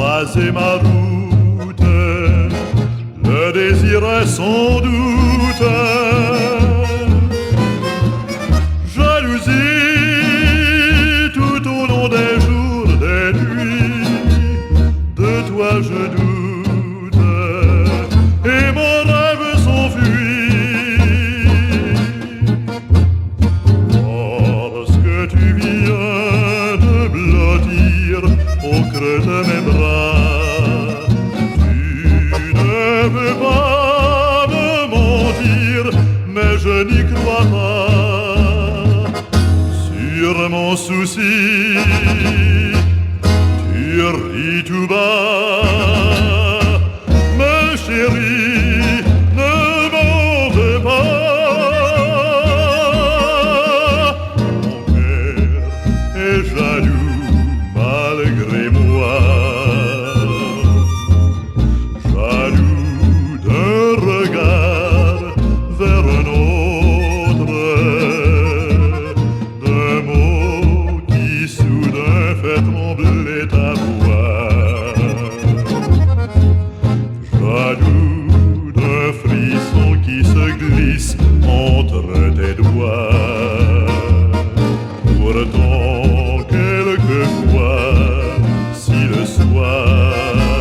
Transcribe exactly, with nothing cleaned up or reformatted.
croiser ma route, le désir est sans doute jalousie tout au long des jours, des nuits, de toi je doute et mon rêve s'enfuit. Lorsque tu viens de blottir au creux de mes bras, tu ne veux pas me mentir, mais je n'y crois pas. Sur mon souci, tu ris tout bas, mais chérie, ne m'en veux pas. Mon cœur est jaloux malgré moi, jaloux d'un regard vers un autre, d'un mot qui soudain fait trembler ta voix, jaloux d'un frisson qui se glisse entre tes doigts. Pourtant quelquefois, si le soir